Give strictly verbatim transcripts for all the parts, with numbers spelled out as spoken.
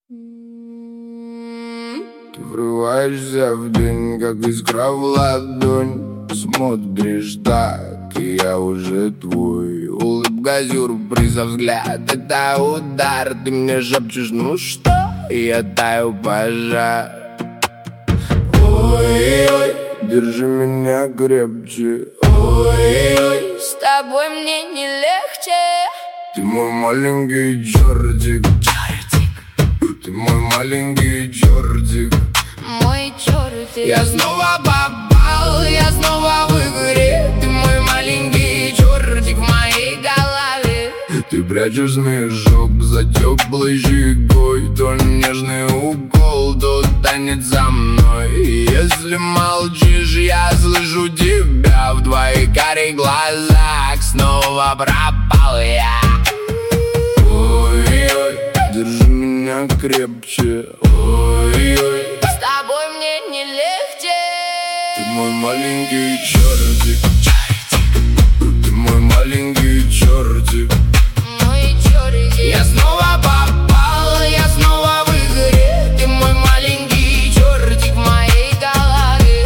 Ты врываешься в день, как искра в ладонь. Смотришь так, и я уже твой. Улыбка, сюрприза, взгляд, это удар. Ты мне шепчешь, ну что? И я таю пожар. Ой-ой, держи меня крепче. Ой-ой, с тобой мне не легче. Ты мой маленький чертик. Ты мой маленький чертик. Мой чертик. Я снова попал, я снова в игре. Ты мой маленький чертик в моей голове. Ты прячешь смешок за теплой щекой. То нежный укол, то танец за мной. И если молчишь, я слышу тебя в твоих карих глазах. Снова пропал я. Ой-ой, держи меня крепче. Ой-ой, с тобой мне не легче. ты мой маленький чертик. Ты мой маленький чертик. Мой чертик. Я снова попал, я снова в игре. Ты мой маленький чертик в моей голове.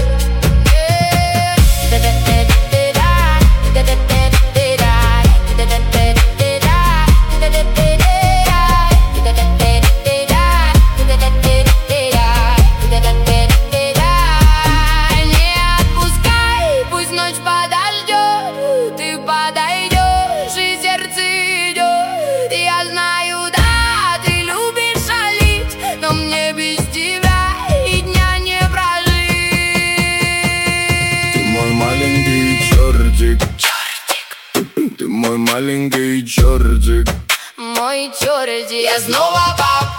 Ты мой маленький чертик. Мой чертик. Я снова попал.